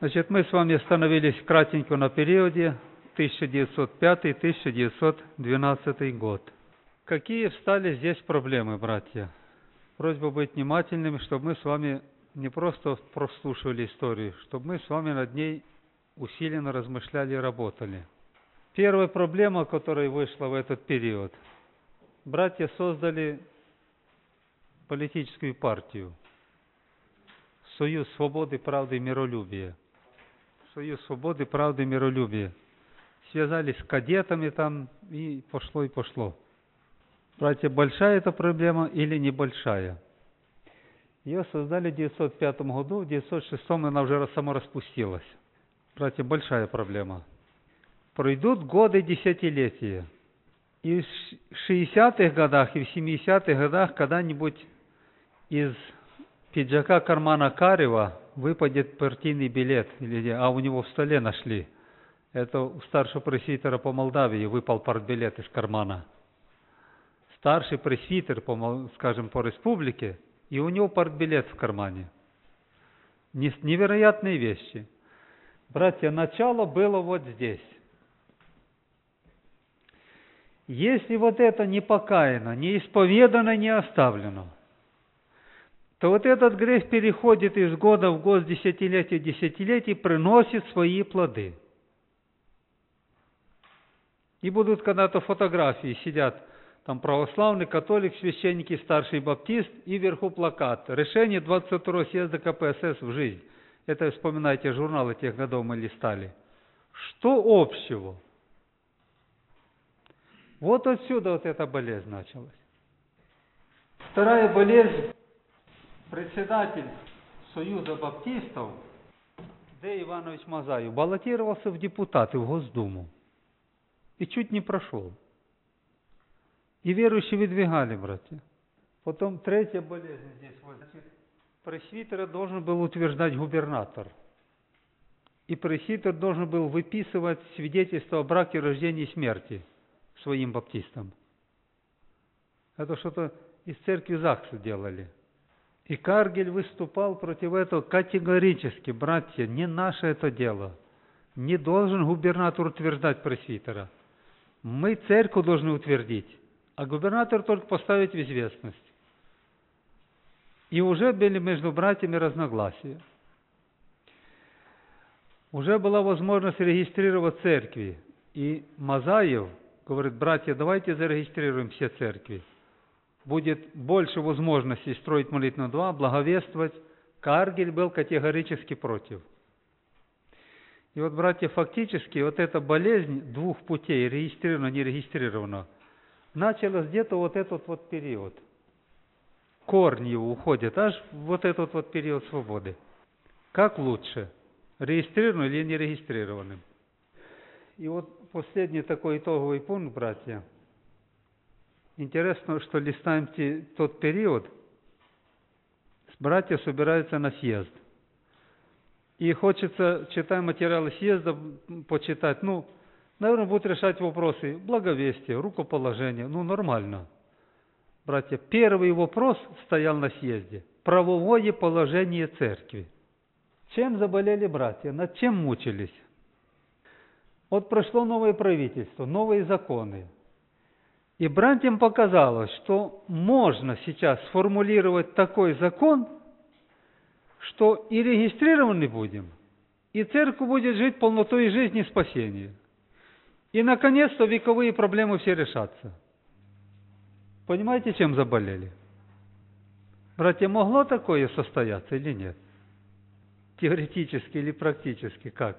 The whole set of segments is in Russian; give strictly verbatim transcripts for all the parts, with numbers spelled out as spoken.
Значит, мы с вами остановились кратенько на периоде тысяча девятьсот пятый — тысяча девятьсот двенадцатый год. Какие встали здесь проблемы, братья? Просьба быть внимательными, чтобы мы с вами не просто прослушивали историю, чтобы мы с вами над ней усиленно размышляли и работали. Первая проблема, которая вышла в этот период. Братья создали политическую партию. Союз свободы, правды и миролюбия. Союз свободы, правды и миролюбия. Связались с кадетами там, и пошло, и пошло. Братья, большая эта проблема или небольшая? Ее создали в девятьсот пятом году, в девятьсот шестом она уже самораспустилась. Братья, большая проблема. Пройдут годы, десятилетия. И в шестидесятых годах, и в семидесятых годах когда-нибудь из пиджака кармана Карева выпадет партийный билет, или, а у него в столе нашли. Это у старшего пресвитера по Молдавии выпал партбилет из кармана. Старший пресвитер, по, скажем, по республике, и у него партбилет в кармане. Невероятные вещи. Братья, начало было вот здесь. Если вот это не покаяно, не исповедано, не оставлено, то вот этот грех переходит из года в год, десятилетия в десятилетие, приносит свои плоды. И будут когда-то фотографии, сидят там православный, католик, священники, старший баптист, и вверху плакат. Решение двадцать второго съезда ка пэ эс эс в жизнь. Это, вспоминайте, журналы тех годов мы листали. Что общего? Вот отсюда вот эта болезнь началась. Вторая болезнь. Председатель Союза баптистов Д. Иванович Мазаев баллотировался в депутаты в Госдуму. И чуть не прошел. И верующие выдвигали, братья. Потом третья болезнь здесь. Вот, значит, пресвитера должен был утверждать губернатор. И пресвитер должен был выписывать свидетельство о браке, рождении и смерти своим баптистам. Это что-то из церкви ЗАГСа делали. И Каргель выступал против этого категорически. Братья, не наше это дело. Не должен губернатор утверждать пресвитера. Мы церковь должны утвердить, а губернатор только поставить в известность. И уже были между братьями разногласия. Уже была возможность регистрировать церкви. И Мазаев говорит: братья, давайте зарегистрируем все церкви. Будет больше возможностей строить молитвенный дом, благовествовать. Каргель был категорически против. И вот, братья, фактически вот эта болезнь двух путей, регистрировано, не регистрировано, началась где-то вот этот вот период. Корни его уходят аж в вот этот вот период свободы. Как лучше, регистрированным или нерегистрированным? И вот последний такой итоговый пункт, братья. Интересно, что листаем те, тот период, братья собираются на съезд. И хочется, читая материалы съезда, почитать, ну, наверное, будут решать вопросы благовестия, рукоположения, ну, нормально. Братья, первый вопрос стоял на съезде – правовое положение церкви. Чем заболели братья, над чем мучились? Вот прошло новое правительство, новые законы. И братьям показалось, что можно сейчас сформулировать такой закон, что и регистрированы будем, и церковь будет жить полнотой жизни и спасения. И, наконец-то, вековые проблемы все решатся. Понимаете, чем заболели? Братья, могло такое состояться или нет? Теоретически или практически как?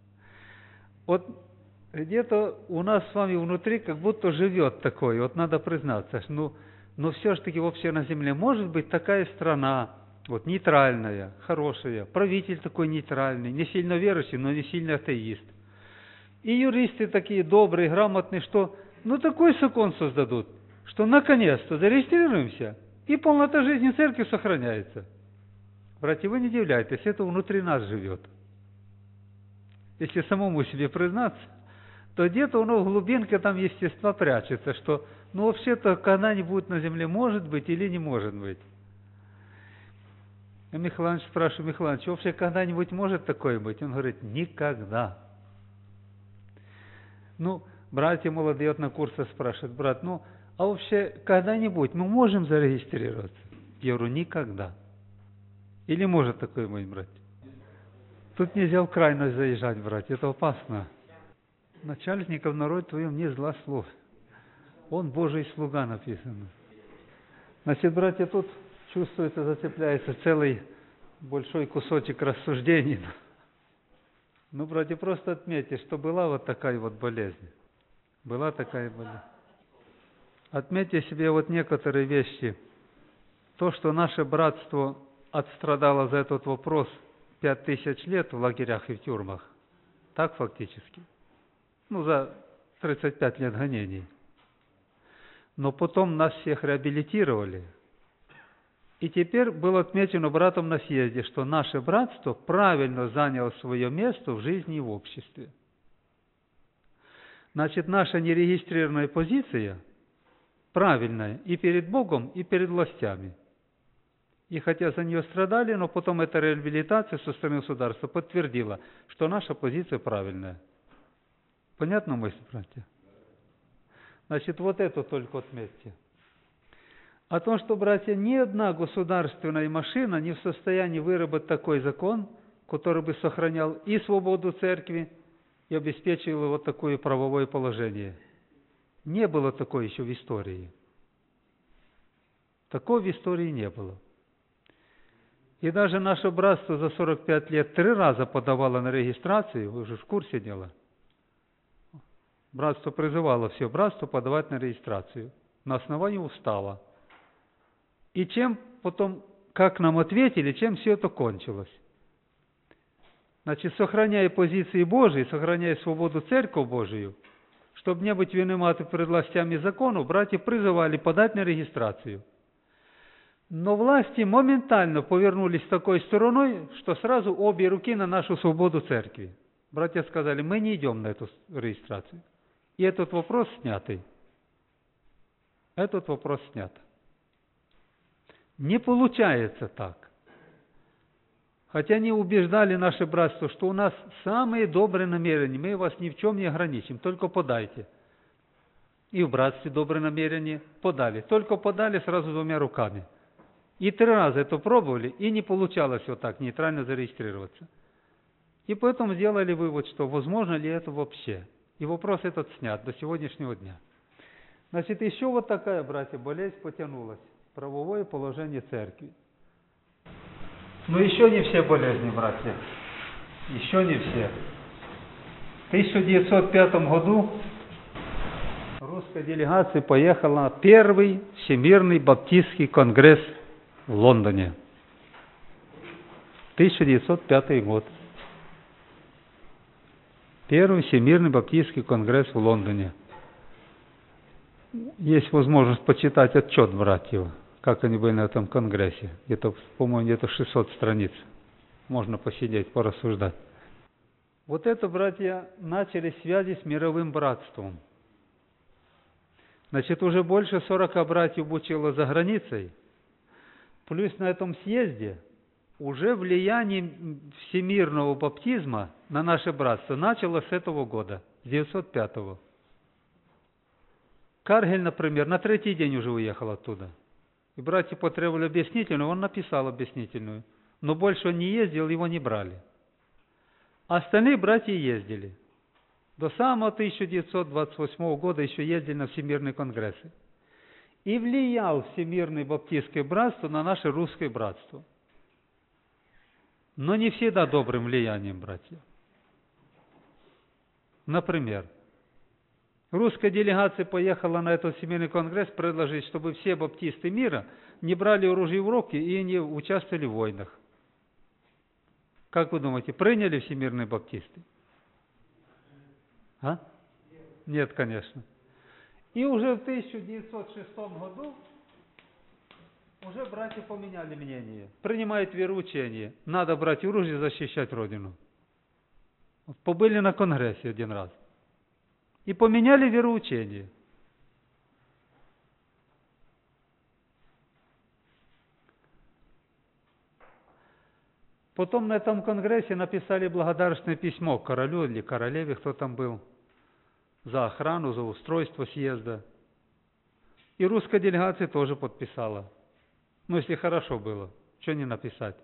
Вот где-то у нас с вами внутри как будто живет такое, вот надо признаться, ну, но все же таки вообще на земле может быть такая страна, вот нейтральная, хорошая, правитель такой нейтральный, не сильно верующий, но не сильно атеист. И юристы такие добрые, грамотные, что ну такой закон создадут, что наконец-то зарегистрируемся, и полнота жизни церкви сохраняется. Братья, вы не удивляйтесь, это внутри нас живет. Если самому себе признаться, то где-то у нас в глубинке там естества прячется, что ну вообще-то когда-нибудь на земле может быть или не может быть. И Михаил Иванович спрашивает: Михаил Иванович, вообще когда-нибудь может такое быть? Он говорит: никогда. Ну, братья молодые вот на курсах спрашивают: брат, ну, а вообще когда-нибудь мы можем зарегистрироваться? Я говорю: никогда. Или может такое быть, братья? Тут нельзя в крайность заезжать, братья, это опасно. Начальника в народе твоем не зла слов. Он Божий слуга, написано. Значит, братья, тут чувствуется, зацепляется целый большой кусочек рассуждений. Ну, братья, просто отметьте, что была вот такая вот болезнь. Была такая болезнь. Отметьте себе вот некоторые вещи. То, что наше братство отстрадало за этот вопрос пять тысяч лет в лагерях и в тюрьмах. Так фактически. Ну, за тридцать пять лет гонений. Но потом нас всех реабилитировали. И теперь было отмечено братом на съезде, что наше братство правильно заняло свое место в жизни и в обществе. Значит, наша нерегистрированная позиция правильная и перед Богом, и перед властями. И хотя за нее страдали, но потом эта реабилитация со стороны государства подтвердила, что наша позиция правильная. Понятно мысль, братья? Значит, вот это только отметьте. О том, что, братья, ни одна государственная машина не в состоянии выработать такой закон, который бы сохранял и свободу церкви, и обеспечивал вот такое правовое положение. Не было такой еще в истории. Такого в истории не было. И даже наше братство за сорок пять лет три раза подавало на регистрацию, вы уже в курсе дела. Братство призывало все братство подавать на регистрацию на основании устава. И чем потом, как нам ответили, чем все это кончилось? Значит, сохраняя позиции Божьи, сохраняя свободу Церкви Божию, чтобы не быть виноваты перед властями закону, братья призывали подать на регистрацию. Но власти моментально повернулись такой стороной, что сразу обе руки на нашу свободу Церкви. Братья сказали: мы не идем на эту регистрацию. И этот вопрос снятый. Этот вопрос снят. Не получается так. Хотя они убеждали наше братство, что у нас самые добрые намерения, мы вас ни в чем не ограничим, только подайте. И в братстве добрые намерения подали. Только подали сразу двумя руками. И три раза это пробовали, и не получалось вот так нейтрально зарегистрироваться. И поэтому сделали вывод, что возможно ли это вообще. И вопрос этот снят до сегодняшнего дня. Значит, еще вот такая, братья, болезнь потянулась. Правовое положение церкви. Но еще не все болезни, братья. Еще не все. В тысяча девятьсот пятом году русская делегация поехала на первый Всемирный Баптистский конгресс в Лондоне. тысяча девятьсот пятый год. Первый Всемирный Баптистский конгресс в Лондоне. Есть возможность почитать отчет братьев, как они были на этом конгрессе. Где-то, по-моему, где-то шестьсот страниц. Можно посидеть, порассуждать. Вот это, братья, начали связи с мировым братством. Значит, уже больше сорока братьев учило за границей. Плюс на этом съезде уже влияние всемирного баптизма на наше братство началось с этого года, с девятьсот пятого. Каргель, например, на третий день уже уехал оттуда. И братья потребовали объяснительную, он написал объяснительную. Но больше он не ездил, его не брали. Остальные братья ездили. До самого тысяча девятьсот двадцать восьмого года еще ездили на всемирные конгрессы. И влиял Всемирное Баптистское братство на наше русское братство. Но не всегда добрым влиянием, братья. Например, русская делегация поехала на этот Всемирный конгресс предложить, чтобы все баптисты мира не брали оружие в руки и не участвовали в войнах. Как вы думаете, приняли всемирные баптисты? А? Нет, конечно. И уже в тысяча девятьсот шестом году уже братья поменяли мнение. Принимают вероучение. Надо брать оружие и защищать Родину. Побыли на конгрессе один раз. И поменяли вероучение. Потом на этом конгрессе написали благодарственное письмо королю или королеве, кто там был, за охрану, за устройство съезда. И русская делегация тоже подписала. Ну, если хорошо было, что не написать.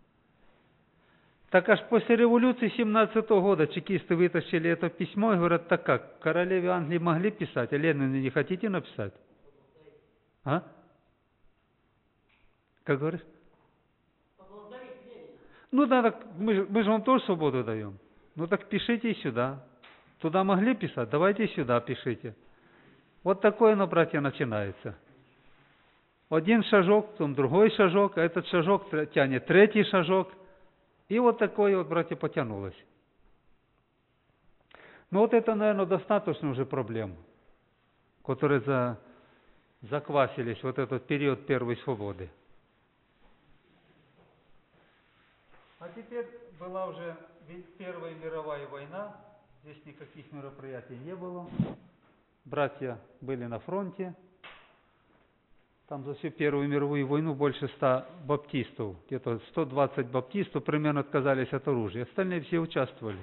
Так аж после революции семнадцатого года чекисты вытащили это письмо и говорят, так как, королеве Англии могли писать, а Ленину не хотите написать? А? Как говоришь? Ну да, так мы, же- мы же вам тоже свободу даем. Ну так пишите и сюда. Туда могли писать, давайте и сюда пишите. Вот такое, ну, братья, начинается. Один шажок, потом другой шажок, а этот шажок тр- тянет третий шажок. И вот такое вот, братья, потянулось. Ну вот это, наверное, достаточно уже проблем, которые за, заквасились вот этот период первой свободы. А теперь была уже ведь Первая мировая война, здесь никаких мероприятий не было. Братья были на фронте. Там за всю Первую мировую войну больше ста баптистов, где-то сто двадцать баптистов примерно отказались от оружия. Остальные все участвовали.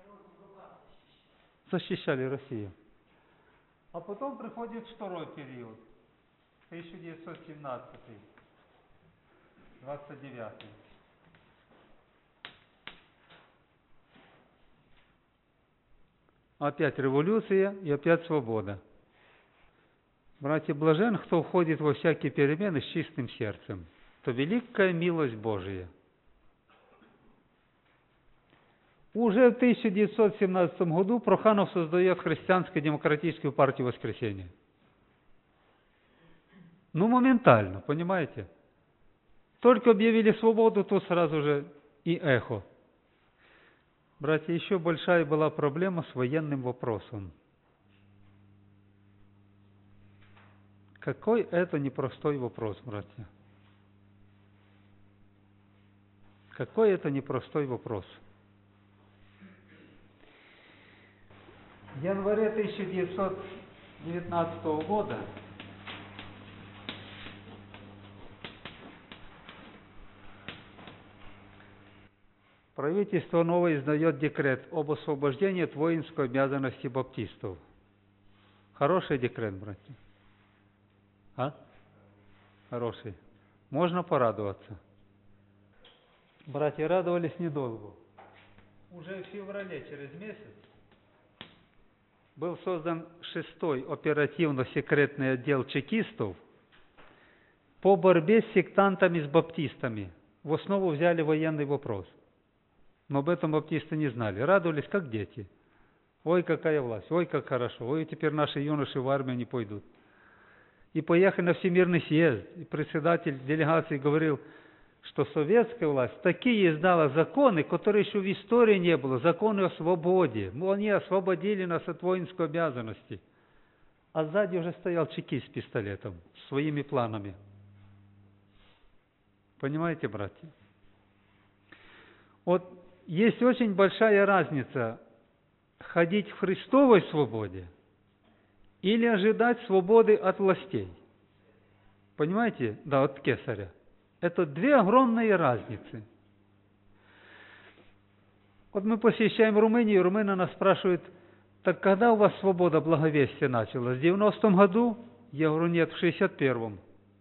Защищали Россию. А потом приходит второй период, тысяча девятьсот семнадцатый, двадцать девятый. Опять революция и опять свобода. Братья, блажен, кто входит во всякие перемены с чистым сердцем, то великая милость Божия. Уже в тысяча девятьсот семнадцатом году Проханов создает Христианскую демократическую партию Воскресения. Ну, моментально, понимаете? Только объявили свободу, то сразу же и эхо. Братья, еще большая была проблема с военным вопросом. Какой это непростой вопрос, братья. Какой это непростой вопрос. В январе тысяча девятьсот девятнадцатого года правительство новое издает декрет об освобождении от воинской обязанности баптистов. Хороший декрет, братья. А? Хороший. Можно порадоваться. Братья радовались недолго. Уже в феврале, через месяц, был создан шестой оперативно-секретный отдел чекистов по борьбе с сектантами, с баптистами. В основу взяли военный вопрос. Но об этом баптисты не знали. Радовались, как дети. Ой, какая власть, ой, как хорошо, ой, теперь наши юноши в армию не пойдут. И поехали на Всемирный съезд. И председатель делегации говорил, что советская власть такие издала законы, которые еще в истории не было, законы о свободе. Ну, они освободили нас от воинской обязанности. А сзади уже стоял чекист с пистолетом, с своими планами. Понимаете, братья? Вот есть очень большая разница ходить в Христовой свободе или ожидать свободы от властей. Понимаете? Да, от кесаря. Это две огромные разницы. Вот мы посещаем Румынию, и румыны нас спрашивают, так когда у вас свобода благовестия началась? В девяностом году? Я говорю, нет, в шестьдесят первом.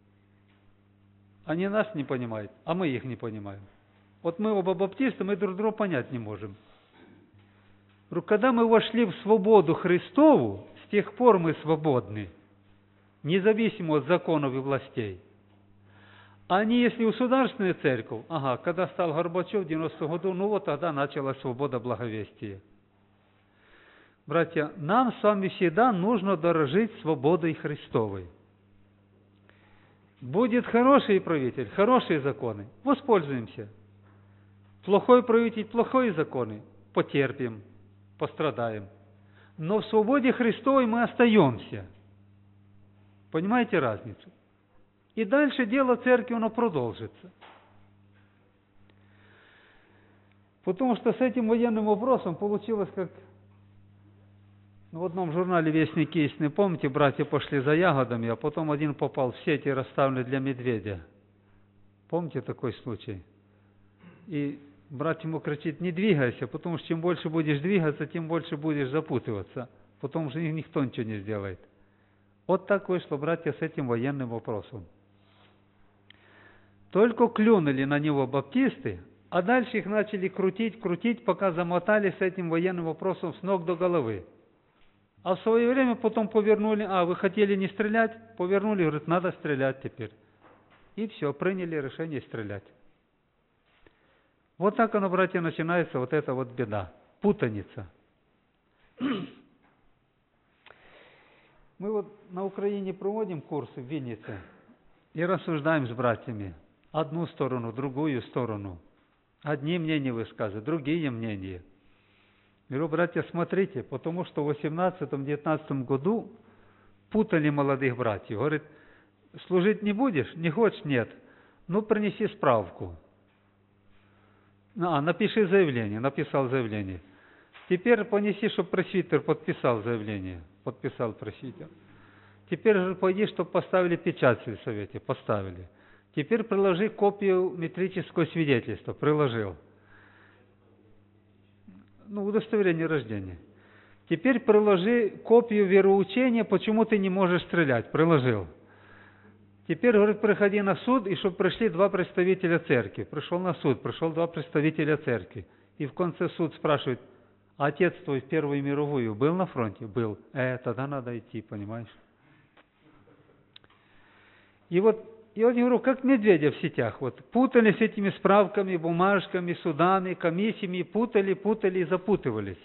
Они нас не понимают, а мы их не понимаем. Вот мы оба баптисты, мы друг друга понять не можем. Говорю, когда мы вошли в свободу Христову, с тех пор мы свободны, независимо от законов и властей. А не если государственная церковь, ага, когда стал Горбачев в девяностом году, ну вот тогда началась свобода благовестия. Братья, нам с вами всегда нужно дорожить свободой Христовой. Будет хороший правитель, хорошие законы, воспользуемся. Плохой правитель, плохие законы, потерпим, пострадаем. Но в свободе Христовой мы остаемся. Понимаете разницу? И дальше дело церкви, оно продолжится. Потому что с этим военным вопросом получилось как... Ну, в одном журнале «Вестник истины», помните, братья пошли за ягодами, а потом один попал в сети, расставленные для медведя. Помните такой случай? И брат ему кричит: не двигайся, потому что чем больше будешь двигаться, тем больше будешь запутываться, потому что никто ничего не сделает. Вот так вышло, братья, с этим военным вопросом. Только клюнули на него баптисты, а дальше их начали крутить, крутить, пока замотали с этим военным вопросом с ног до головы. А в свое время потом повернули: а, вы хотели не стрелять? Повернули, говорят, надо стрелять теперь. И все, приняли решение стрелять. Вот так оно, братья, начинается, вот эта вот беда, путаница. Мы вот на Украине проводим курсы в Виннице и рассуждаем с братьями. Одну сторону, другую сторону. Одни мнения высказывают, другие мнения. Говорю, братья, смотрите, потому что в восемнадцатом-девятнадцатом году путали молодых братьев. Говорит, служить не будешь? Не хочешь? Нет. Ну, принеси справку. А, напиши заявление. Написал заявление. Теперь понеси, чтобы пресвитер подписал заявление. Подписал пресвитер. Теперь же пойди, чтобы поставили печать в сельсовете. Поставили. Теперь приложи копию метрического свидетельства. Приложил. Ну, удостоверение рождения. Теперь приложи копию вероучения, почему ты не можешь стрелять. Приложил. Теперь, говорит, приходи на суд, и чтобы пришли два представителя церкви. Пришел на суд, пришел два представителя церкви. И в конце суд спрашивает, а отец твой в Первую мировую был на фронте? Был. Э, тогда надо идти, понимаешь? И вот, и вот я говорю, как медведя в сетях. Вот путали с этими справками, бумажками, судами, комиссиями, путали, путали и запутывались.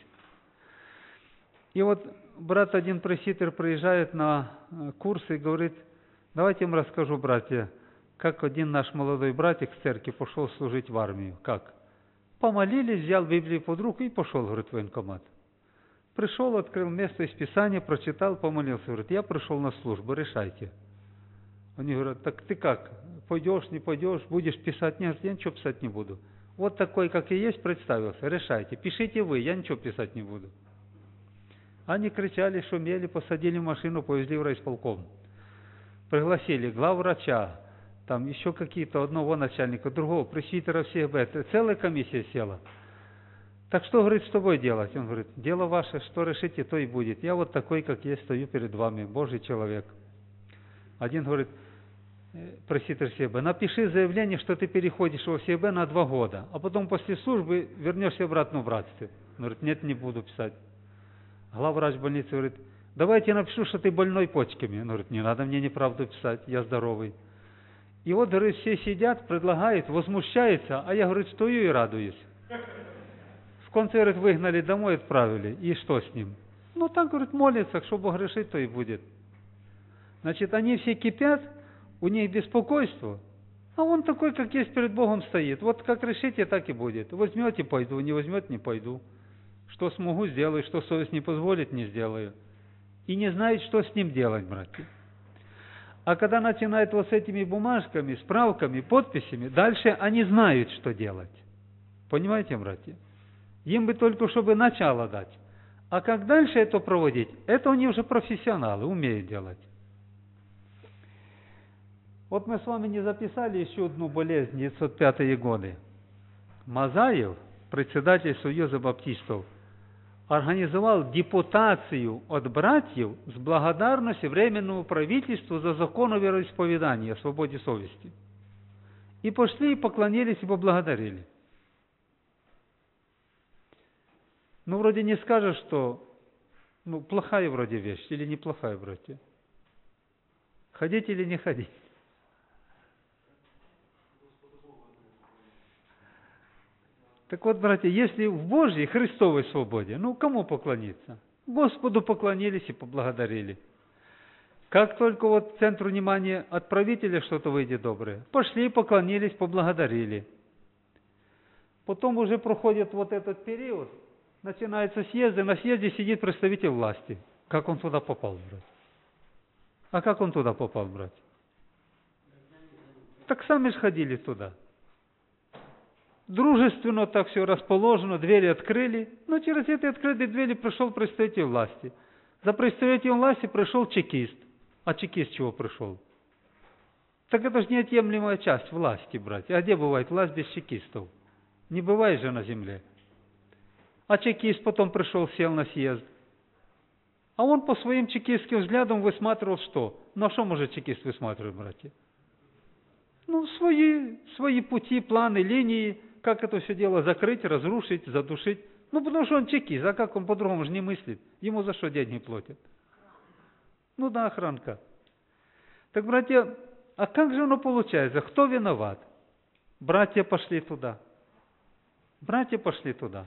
И вот брат один пресвитер приезжает на курсы и говорит, давайте я вам расскажу, братья, как один наш молодой братик с церкви пошел служить в армию. Как? Помолились, взял Библию под руку и пошел, говорит, в военкомат. Пришел, открыл место из Писания, прочитал, помолился. Говорит, я пришел на службу, решайте. Они говорят, так ты как? Пойдешь, не пойдешь, будешь писать? Нет, я ничего писать не буду. Вот такой, как и есть, представился, решайте. Пишите вы, я ничего писать не буду. Они кричали, шумели, посадили в машину, повезли в райисполком. Пригласили главврача, там еще какие-то, одного начальника, другого, пресвитера всех бет. Целая комиссия села. Так что, говорит, с тобой делать? Он говорит, дело ваше, что решите, то и будет. Я вот такой, как есть, стою перед вами, Божий человек. Один говорит, пресвитер СЕБ, напиши заявление, что ты переходишь во СЕБ на два года, а потом после службы вернешься обратно в братстве. Он говорит, нет, не буду писать. Главврач больницы говорит, давайте я напишу, что ты больной почками. Он говорит, не надо мне неправду писать, я здоровый. И вот, говорит, все сидят, предлагают, возмущаются, а я, говорит, стою и радуюсь. В конце, говорит, выгнали домой, отправили. И что с ним? Ну, так, говорит, молится, что Бог решит, то и будет. Значит, они все кипят, у них беспокойство, а он такой, как есть, перед Богом стоит. Вот как решите, так и будет. Возьмете, пойду, не возьмете, не пойду. Что смогу, сделаю, что совесть не позволит, не сделаю. И не знает, что с ним делать, братья. А когда начинают вот с этими бумажками, справками, подписями, дальше они знают, что делать. Понимаете, братья? Им бы только, чтобы начало дать. А как дальше это проводить, это они уже профессионалы, умеют делать. Вот мы с вами не записали еще одну болезнь, девятьсот пятые годы. Мазаев, председатель Союза баптистов, организовал депутацию от братьев с благодарностью Временному правительству за закон о вероисповедании, о свободе совести. И пошли, и поклонились, и поблагодарили. Ну, вроде не скажешь, что ну, плохая вроде вещь, или неплохая, братья. Ходить или не ходить? Так вот, братья, если в Божьей, Христовой свободе, ну, кому поклониться? Господу поклонились и поблагодарили. Как только вот центр внимания от правителя что-то выйдет доброе, пошли, поклонились, поблагодарили. Потом уже проходит вот этот период, начинаются съезды, на съезде сидит представитель власти. Как он туда попал, брат? А как он туда попал, брат? Так сами же ходили туда. Дружественно так все расположено, двери открыли, но через эти открытые двери пришел представитель власти. За представителем власти пришел чекист. А чекист чего пришел? Так это же неотъемлемая часть власти, братья. А где бывает власть без чекистов? Не бывает же на земле. А чекист потом пришел, сел на съезд. А он по своим чекистским взглядам высматривал что? Ну, а что может чекист высматривать, братья? Ну, свои, свои пути, планы, линии, как это все дело закрыть, разрушить, задушить. Ну, потому что он чекист, а как он по-другому же не мыслит? Ему за что деньги платят? Ну да, охранка. Так, братья, а как же оно получается? Кто виноват? Братья пошли туда. Братья пошли туда.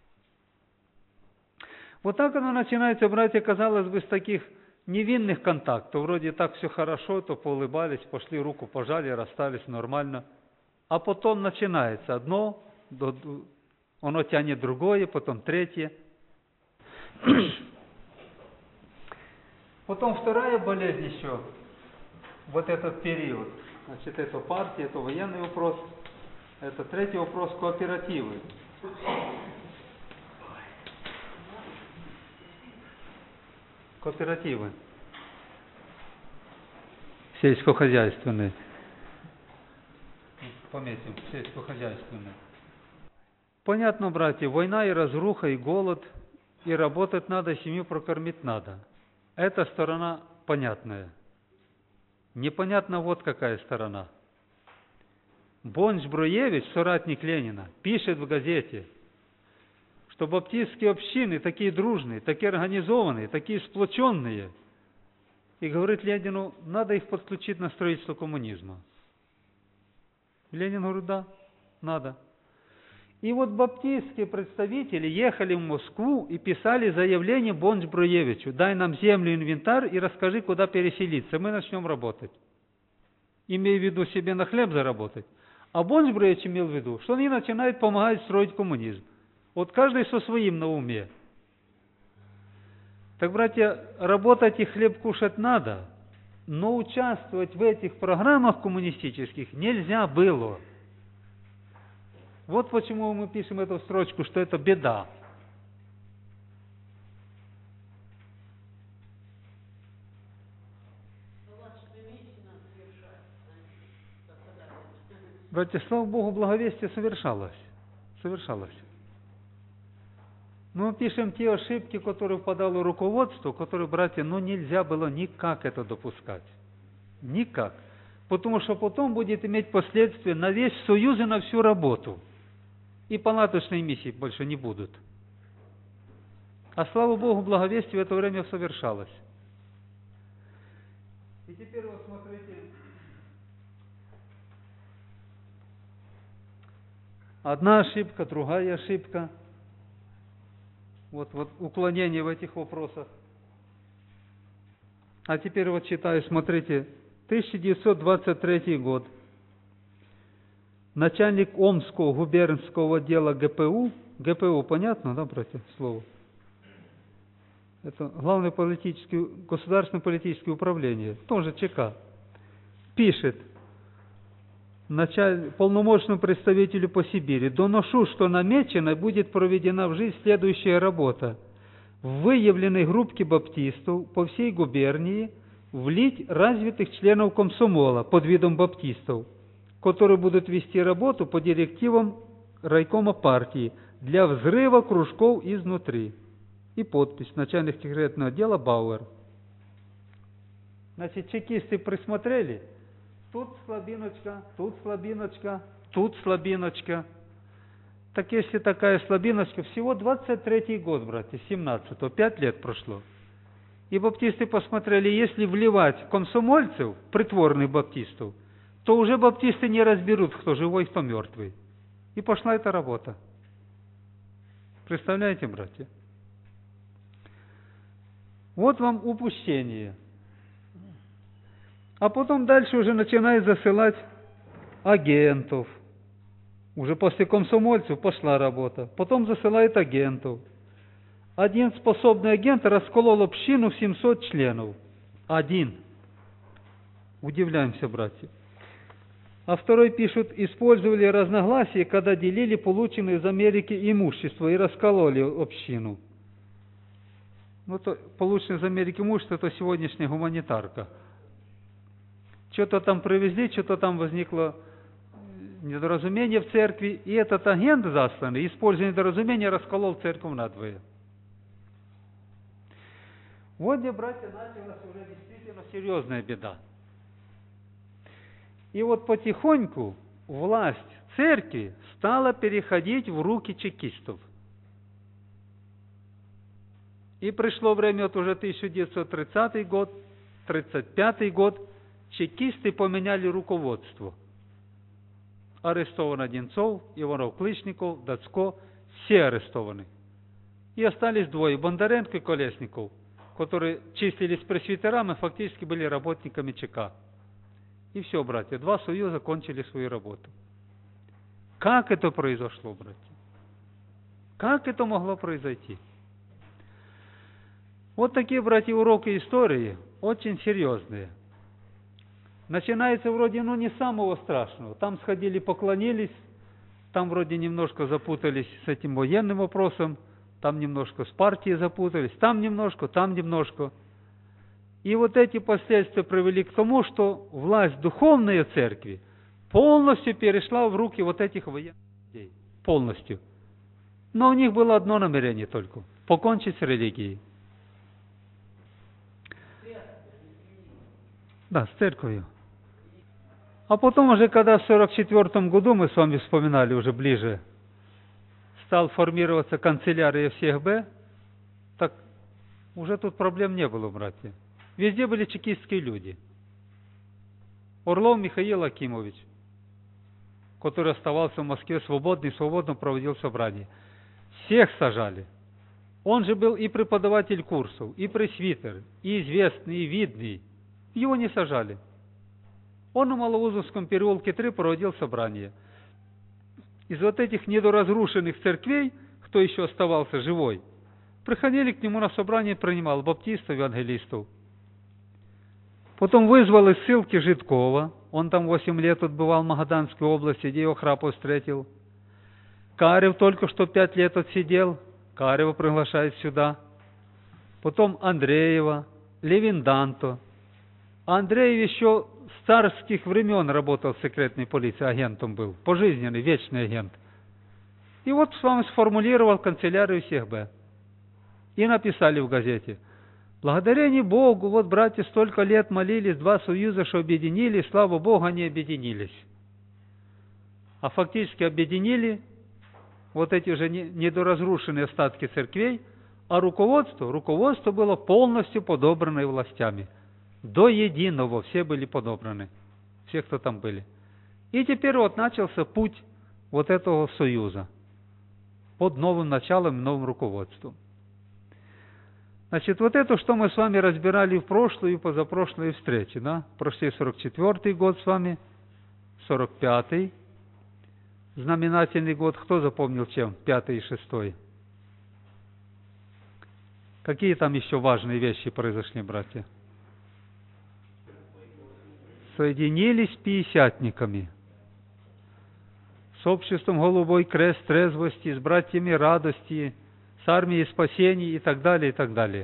Вот так оно начинается, братья, казалось бы, с таких невинных контактов. Вроде так все хорошо, то поулыбались, пошли, руку пожали, расстались нормально. А потом начинается одно, оно тянет другое, потом третье. Потом вторая болезнь еще, вот этот период. Значит, это партия, это военный вопрос. Это третий вопрос – кооперативы. Кооперативы. Сельскохозяйственные. Пометим, сельскохозяйственные. Понятно, братья, война и разруха, и голод, и работать надо, и семью прокормить надо. Эта сторона понятная. Непонятно вот какая сторона. Бонч-Бруевич, соратник Ленина, пишет в газете, что баптистские общины такие дружные, такие организованные, такие сплоченные. И говорит Ленину, надо их подключить на строительство коммунизма. Ленин говорит, да, надо. И вот баптистские представители ехали в Москву и писали заявление Бонч-Бруевичу, дай нам землю, инвентарь и расскажи, куда переселиться, мы начнем работать. Имея в виду себе на хлеб заработать. А Бонч-Бруевич имел в виду, что они начинают помогать строить коммунизм. Вот каждый со своим на уме. Так, братья, работать и хлеб кушать надо, но участвовать в этих программах коммунистических нельзя было. Вот почему мы пишем эту строчку, что это беда. Братья, слава Богу, благовестие совершалось. Совершалось. Мы пишем те ошибки, которые впадало руководство, которые, братья, ну нельзя было никак это допускать. Никак. Потому что потом будет иметь последствия на весь союз и на всю работу. И палаточные миссии больше не будут. А слава Богу, благовестие в это время совершалось. И теперь вот смотрите. Одна ошибка, другая ошибка. Вот, вот уклонение в этих вопросах. А теперь вот читаю, смотрите, тысяча девятьсот двадцать третий год. Начальник Омского губернского отдела ГПУ, ГПУ, понятно, да, братья, слово? Это главное политическое, государственное политическое управление, тоже ЧК, пишет началь, полномочному представителю по Сибири, доношу, что намечена будет проведена в жизнь следующая работа. В выявленной группке баптистов по всей губернии влить развитых членов комсомола под видом баптистов, которые будут вести работу по директивам райкома партии для взрыва кружков изнутри. И подпись начальник секретного отдела Бауэр. Значит, чекисты присмотрели. Тут слабиночка, тут слабиночка, тут слабиночка. Так если такая слабиночка, всего двадцать третий год, братья, семнадцатого, пять лет прошло. И баптисты посмотрели, если вливать комсомольцев, притворных баптистов, то уже баптисты не разберут, кто живой, кто мертвый. И пошла эта работа. Представляете, братья? Вот вам упущение. А потом дальше уже начинает засылать агентов. Уже после комсомольцев пошла работа. Потом засылает агентов. Один способный агент расколол общину в семьсот членов. Один. Удивляемся, братья. А второй пишут, использовали разногласия, когда делили полученное из Америки имущество и раскололи общину. Ну, то, полученное из Америки имущество, это сегодняшняя гуманитарка. Что-то там привезли, что-то там возникло недоразумение в церкви, и этот агент засланный, используя недоразумение, расколол церковь надвое. Вот где, братья, началась уже действительно серьезная беда. И вот потихоньку власть церкви стала переходить в руки чекистов. И пришло время, вот уже тысяча девятьсот тридцатый год, тридцать пятый год, чекисты поменяли руководство. Арестован Одинцов, Иванов Клычников, Дацко, все арестованы. И остались двое, Бондаренко и Колесников, которые числились пресвитерами, фактически были работниками ЧК. И все, братья, два союза кончили свою работу. Как это произошло, братья? Как это могло произойти? Вот такие, братья, уроки истории, очень серьезные. Начинается вроде, ну, не самого страшного. Там сходили, поклонились, там вроде немножко запутались с этим военным вопросом, там немножко с партией запутались, там немножко, там немножко. И вот эти последствия привели к тому, что власть духовной церкви полностью перешла в руки вот этих военных людей. Полностью. Но у них было одно намерение только – покончить с религией. Да, с церковью. А потом уже, когда в сорок четвёртом году, мы с вами вспоминали уже ближе, стал формироваться канцелярия всех Б, так уже тут проблем не было, братья. Везде были чекистские люди. Орлов Михаил Акимович, который оставался в Москве свободный, свободно проводил собрание. Всех сажали. Он же был и преподаватель курсов, и пресвитер, и известный, и видный. Его не сажали. Он на Малоузовском переулке три проводил собрание. Из вот этих недоразрушенных церквей, кто еще оставался живой, приходили к нему на собрание, принимал баптистов, евангелистов. Потом вызвал из ссылки Жидкова. Он там восемь лет отбывал в Магаданской области, где его Храпов встретил. Карев только что пять лет отсидел. Карева приглашает сюда. Потом Андреева, Левинданто. Андреев еще с царских времен работал в секретной полиции, агентом был, пожизненный, вечный агент. И вот с вами сформулировал канцелярию всех Б. И написали в газете: благодарение Богу, вот братья столько лет молились, два союза, что объединились, слава Богу, они объединились. А фактически объединили вот эти уже недоразрушенные остатки церквей, а руководство, руководство было полностью подобрано властями. До единого все были подобраны, все, кто там были. И теперь вот начался путь вот этого союза под новым началом и новым руководством. Значит, вот это, что мы с вами разбирали в прошлую и позапрошлой встрече, да? Прошли сорок четвёртый год с вами, сорок пятый, знаменательный год. Кто запомнил чем? Пятый и шестой. Какие там еще важные вещи произошли, братья? Соединились с пятидесятниками, с обществом Голубой Крест трезвости, с братьями радости, с армией спасений и так далее, и так далее.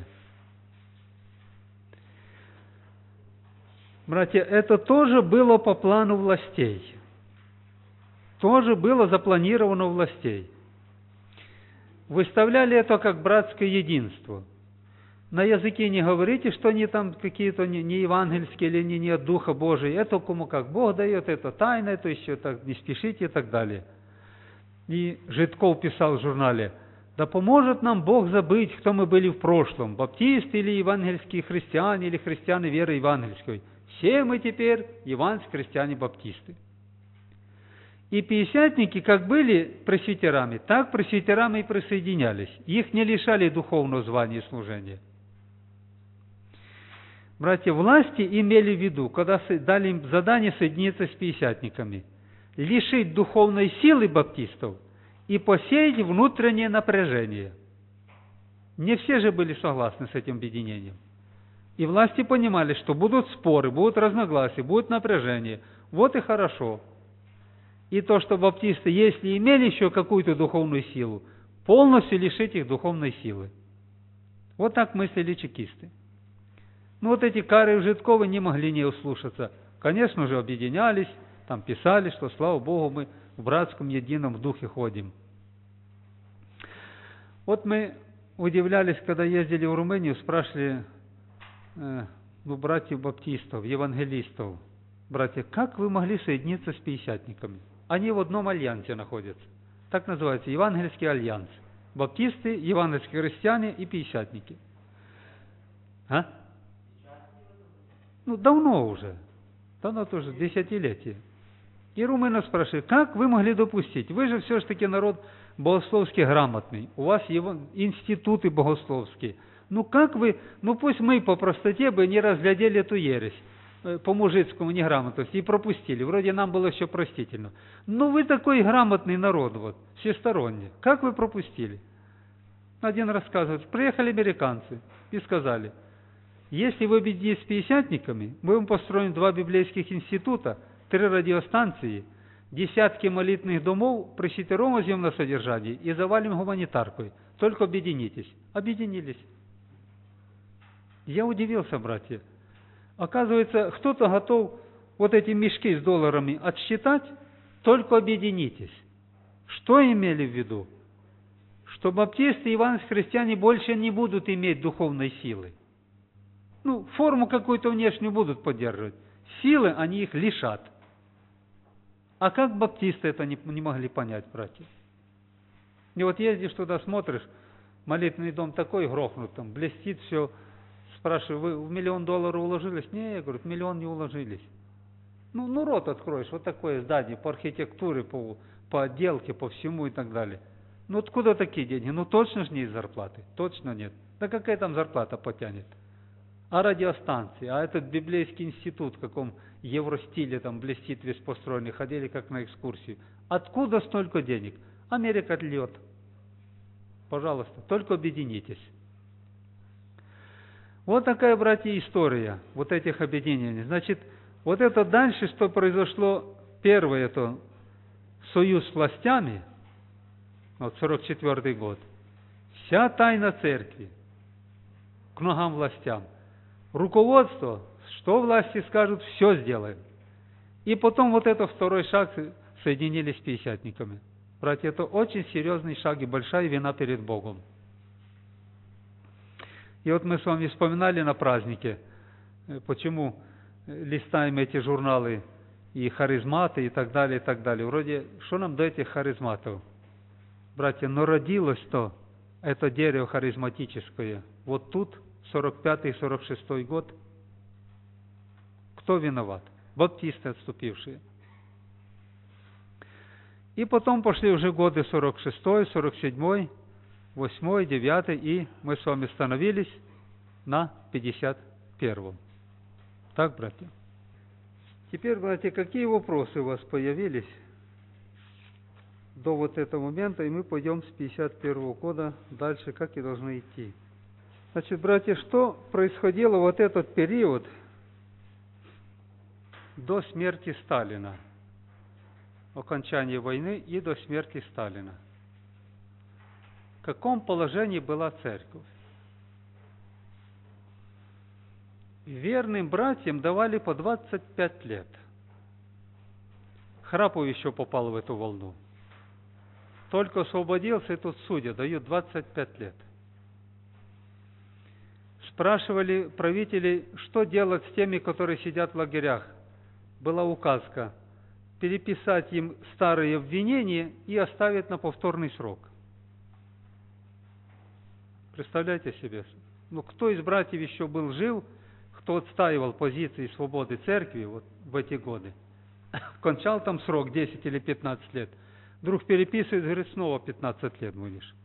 Братья, это тоже было по плану властей. Тоже было запланировано у властей. Выставляли это как братское единство. На языке не говорите, что они там какие-то не, не евангельские или не, не от Духа Божия. Это кому как Бог дает, это тайна, это еще так не спешите и так далее. И Жидков писал в журнале: да поможет нам Бог забыть, кто мы были в прошлом, баптисты или евангельские христиане, или христиане веры евангельской. Все мы теперь евангельские христиане-баптисты. И пятидесятники как были пресвитерами, так пресвитерами и присоединялись. Их не лишали духовного звания и служения. Братья, власти имели в виду, когда дали им задание соединиться с пятидесятниками, лишить духовной силы баптистов и посеять внутреннее напряжение. Не все же были согласны с этим объединением. И власти понимали, что будут споры, будут разногласия, будет напряжение. Вот и хорошо. И то, что баптисты, если имели еще какую-то духовную силу, полностью лишить их духовной силы. Вот так мыслили чекисты. Ну вот эти Карев, Жидковы не могли не услушаться. Конечно же, объединялись, Там писали, что, слава Богу, мы в братском едином духе ходим. Вот мы удивлялись, когда ездили в Румынию, спрашивали э, ну, братьев баптистов, евангелистов, братья, как вы могли соединиться с пятидесятниками? Они в одном альянсе находятся. Так называется Евангельский альянс. Баптисты, евангельские христиане и пятидесятники. А? Ну, давно уже. Давно тоже, десятилетие. И румыны спрашивают, как вы могли допустить? Вы же все-таки народ богословски грамотный. У вас его институты богословские. Ну как вы, ну пусть мы по простоте бы не разглядели эту ересь, по-мужицкому неграмотности, и пропустили. Вроде нам было еще простительно. Но вы такой грамотный народ, вот, всесторонний. Как вы пропустили? Один рассказывает, приехали американцы и сказали, если вы объединитесь с пятидесятниками, мы вам построим два библейских института, три радиостанции, десятки молитвенных домов, просчитаем возьмем на содержание и завалим гуманитаркой. Только объединитесь. Объединились. Я удивился, братья. Оказывается, кто-то готов вот эти мешки с долларами отсчитать, только объединитесь. Что имели в виду? Что баптисты и евангельские христиане больше не будут иметь духовной силы. Ну, форму какую-то внешнюю будут поддерживать. Силы они их лишат. А как баптисты это не, не могли понять, братья? И вот ездишь туда, смотришь, молитвенный дом такой грохнут, там блестит все. Спрашиваю, вы в миллион долларов уложились? Не, я говорю, в миллион не уложились. Ну, ну рот откроешь, вот такое здание по архитектуре, по, по отделке, по всему и так далее. Ну откуда такие деньги? Ну точно же не из зарплаты, точно нет. Да какая там зарплата потянет? А радиостанции, а этот библейский институт, в каком евростиле там блестит весь построенный, ходили как на экскурсию. Откуда столько денег? Америка льет. Пожалуйста, только объединитесь. Вот такая, братья, история вот этих объединений. Значит, вот это дальше, что произошло, первое, это союз с властями, вот сорок четвёртый год, вся тайна церкви к ногам властям. Руководство, что власти скажут, все сделаем. И потом вот это второй шаг, соединились с пятидесятниками. Братья, это очень серьезный шаг и большая вина перед Богом. И вот мы с вами вспоминали на празднике, почему листаем эти журналы и харизматы и так далее, и так далее. Вроде, что нам до этих харизматов? Братья, но родилось-то это дерево харизматическое вот тут, сорок пятый — сорок шестой год. Кто виноват? Баптисты отступившие. И потом пошли уже годы сорок шестой, сорок седьмой, восьмой, девятый, и мы с вами остановились на пятьдесят первом. Так, братья? Теперь, братья, какие вопросы у вас появились до вот этого момента, и мы пойдем с пятьдесят первого года дальше, как и должны идти. Значит, братья, что происходило вот этот период до смерти Сталина, окончания войны и до смерти Сталина? В каком положении была церковь? Верным братьям давали по двадцать пять лет. Храпов еще попал в эту волну. Только освободился, и тут судья дают двадцать пять лет. Спрашивали правителей, что делать с теми, которые сидят в лагерях. Была указка переписать им старые обвинения и оставить на повторный срок. Представляете себе? Ну, кто из братьев еще был жив, кто отстаивал позиции свободы церкви вот в эти годы, кончал там срок десять или пятнадцать лет, вдруг переписывает, говорит, снова пятнадцать лет будешь.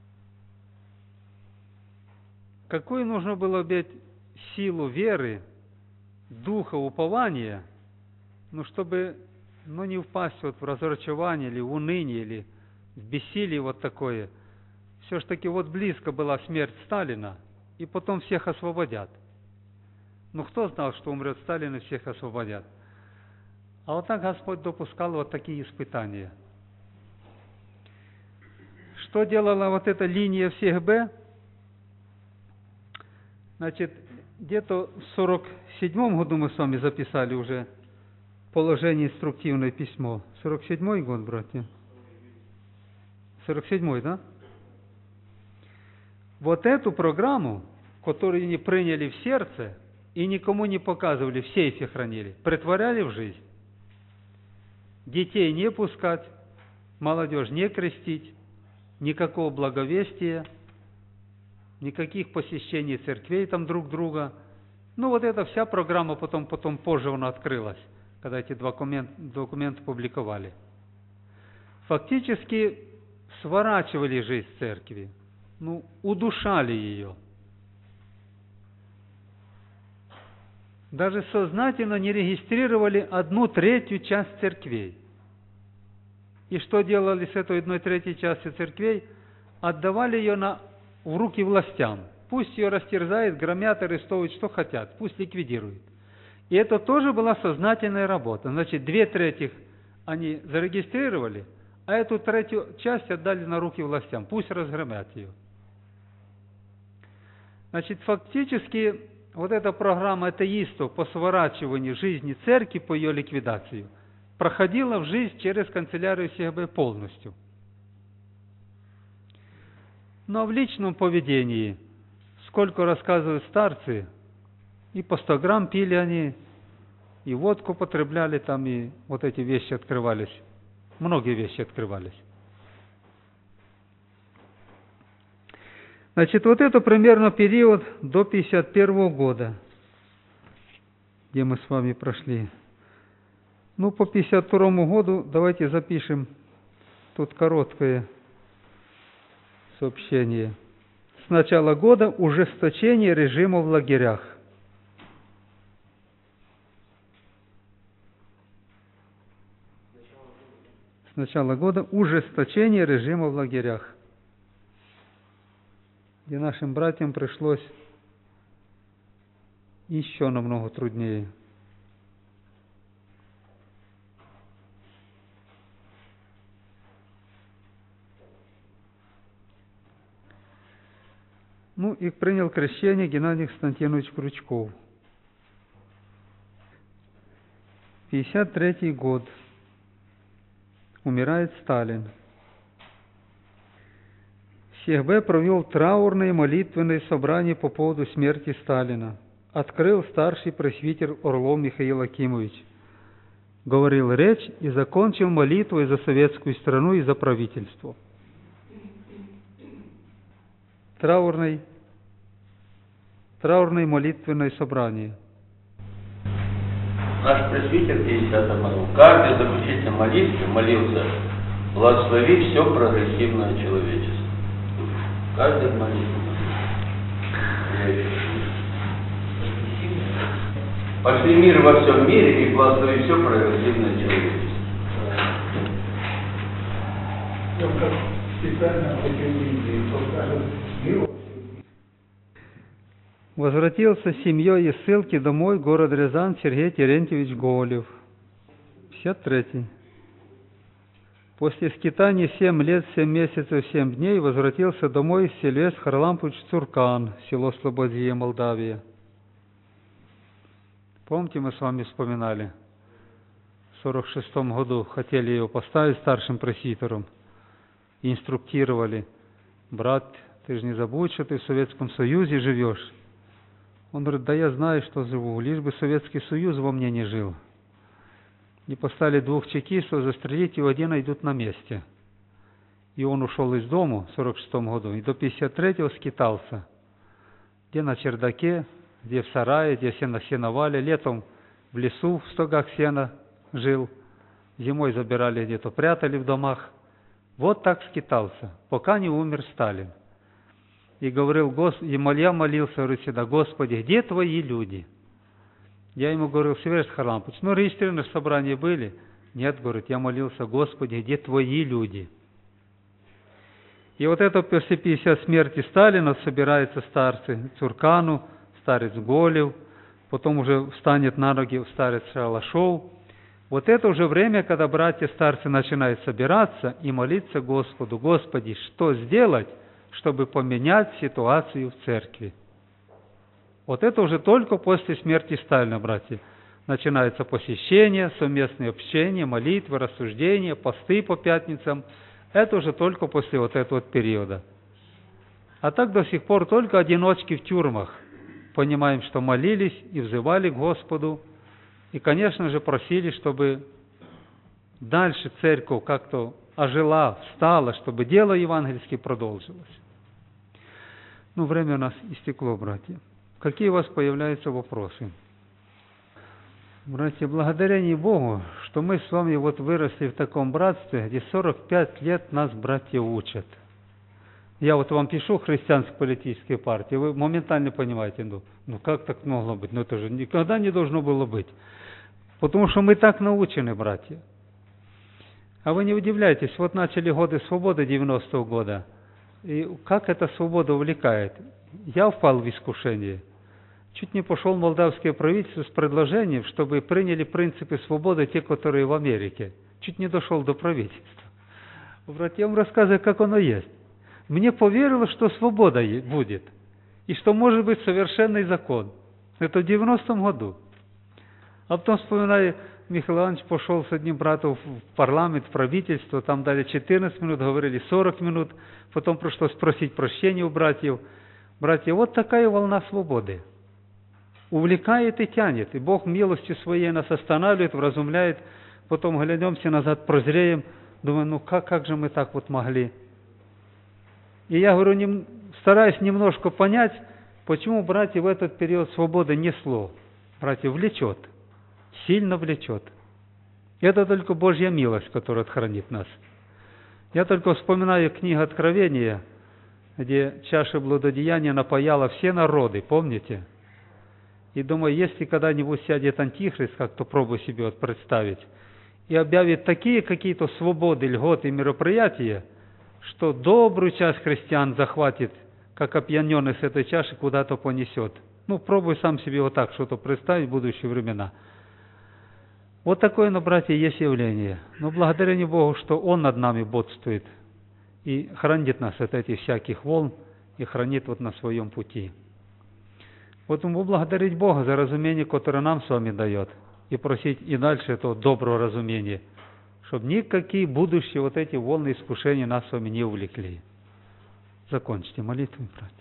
Какую нужно было иметь силу веры, духа, упования, ну, чтобы ну, не впасть вот в разочарование или в уныние, или в бессилие вот такое. Все ж таки вот близко была смерть Сталина, и потом всех освободят. Ну, кто знал, что умрет Сталин и всех освободят? А вот так Господь допускал вот такие испытания. Что делала вот эта линия всех Б? Значит, где-то в сорок седьмом году мы с вами записали уже положение инструктивное письмо. сорок седьмой год, братья? сорок седьмой, да? Вот эту программу, которую они приняли в сердце и никому не показывали, в сейфе хранили, претворяли в жизнь. Детей не пускать, молодежь не крестить, никакого благовестия, никаких посещений церквей там друг друга. Ну, вот эта вся программа потом, потом позже она открылась, когда эти документы, документы публиковали. Фактически сворачивали жизнь церкви, ну, удушали ее. Даже сознательно не регистрировали одну третью часть церквей. И что делали с этой одной третьей частью церквей? Отдавали ее на, в руки властям. Пусть ее растерзают, громят, арестовывают, что хотят, пусть ликвидируют. И это тоже была сознательная работа. Значит, две трети они зарегистрировали, а эту третью часть отдали на руки властям, пусть разгромят ее. Значит, фактически вот эта программа атеистов по сворачиванию жизни церкви, по ее ликвидации, проходила в жизнь через канцелярию СИГБ полностью. Но в личном поведении, сколько рассказывают старцы, и по сто грамм пили они, и водку потребляли там, и вот эти вещи открывались. Многие вещи открывались. Значит, вот это примерно период до пятьдесят первого года, где мы с вами прошли. Ну, по пятьдесят второму году давайте запишем тут короткое сообщение. С начала года ужесточение режима в лагерях. С начала года ужесточение режима в лагерях, где нашим братьям пришлось еще намного труднее. Ну, и принял крещение Геннадий Константинович Крючков. пятьдесят третий год. Умирает Сталин. СИГБ провел траурное молитвенное собрание по поводу смерти Сталина. Открыл старший пресвитер Орлов Михаил Акимович. Говорил речь и закончил молитвой за советскую страну и за правительство. Траурный, траурное молитвенное собрание. Наш пресвитер в пятидесятом году каждый заключительной молитве молился: благослови все прогрессивное человечество. Каждый молитве. Пошли мир во всем мире и благослови все прогрессивное человечество. Возвратился с семьей из ссылки домой, город Рязань, Сергей Терентьевич Голев. пятьдесят третий. После скитаний семь лет, семь месяцев, семь дней возвратился домой Сильвестр Харлампович Цуркан, село Слободье, Молдавия. Помните, мы с вами вспоминали, в сорок шестом году хотели его поставить старшим пресвитером, инструктировали: брат, ты же не забудь, что ты в Советском Союзе живешь. Он говорит: да я знаю, что живу, лишь бы Советский Союз во мне не жил. И поставили двух чекистов застрелить, его один найдут на месте. И он ушел из дому в сорок шестом году, и до пятьдесят третьего скитался. Где на чердаке, где в сарае, где сено сеновали, летом в лесу, в стогах сена жил, зимой забирали где-то, прятали в домах. Вот так скитался, пока не умер Сталин. И говорил, и я молился, говорит, всегда: Господи, где твои люди? Я ему говорил: Сильвестр Харлампович, ну регистрированные собрания были? Нет, говорит, я молился: Господи, где твои люди? И вот это после пятидесят смерти Сталина собираются старцы Цуркану, старец Голев, потом уже встанет на ноги старец Шалашов. Вот это уже время, когда братья-старцы начинают собираться и молиться Господу: Господи, что сделать, чтобы поменять ситуацию в церкви? Вот это уже только после смерти Сталина, братья. Начинается посещение, совместное общение, молитвы, рассуждения, посты по пятницам. Это уже только после вот этого вот периода. А так до сих пор только одиночки в тюрьмах. Понимаем, что молились и взывали к Господу. И, конечно же, просили, чтобы дальше церковь как-то ожила, встала, чтобы дело евангельское продолжилось. Ну, время у нас истекло, братья. Какие у вас появляются вопросы? Братья, благодарение Богу, что мы с вами вот выросли в таком братстве, где сорок пять лет нас братья учат. Я вот вам пишу христианские политические партии, вы моментально понимаете, ну, ну как так могло быть? Ну это же никогда не должно было быть. Потому что мы так научены, братья. А вы не удивляйтесь, вот начали годы свободы девяностого года, и как эта свобода увлекает. Я впал в искушение. Чуть не пошел молдавское правительство с предложением, чтобы приняли принципы свободы те, которые в Америке. Чуть не дошел до правительства. Братья, я вам рассказываю, как оно есть. Мне поверилось, что свобода будет, и что может быть совершенный закон. Это в девяностом году. А потом, вспоминаю, Михаил Иванович пошел с одним братом в парламент, в правительство, там дали четырнадцать минут, говорили сорок минут, потом пришлось просить прощения у братьев. Братья, вот такая волна свободы. Увлекает и тянет, и Бог милостью своей нас останавливает, вразумляет, потом глянемся назад, прозреем, думаю, ну как, как же мы так вот могли? И я говорю, нем, стараюсь немножко понять, почему братья в этот период свободы несло. Братья, влечет, сильно влечет. Это только Божья милость, которая хранит нас. Я только вспоминаю книгу Откровения, где чаша блудодеяния напояла все народы, помните? И думаю, если когда-нибудь сядет Антихрист, как-то пробую себе вот представить, и объявит такие какие-то свободы, льготы и мероприятия, что добрую часть христиан захватит, как опьяненный с этой чаши, куда-то понесет. Ну, пробуй сам себе вот так что-то представить в будущие времена. Вот такое, но, братья, есть явление. Но благодарение Богу, что Он над нами бодствует и хранит нас от этих всяких волн и хранит вот на своем пути. Вот ему благодарить Бога за разумение, которое нам с вами дает, и просить и дальше этого доброго разумения, чтобы никакие будущие вот эти волны искушения нас с вами не увлекли. Закончите молитву, братья.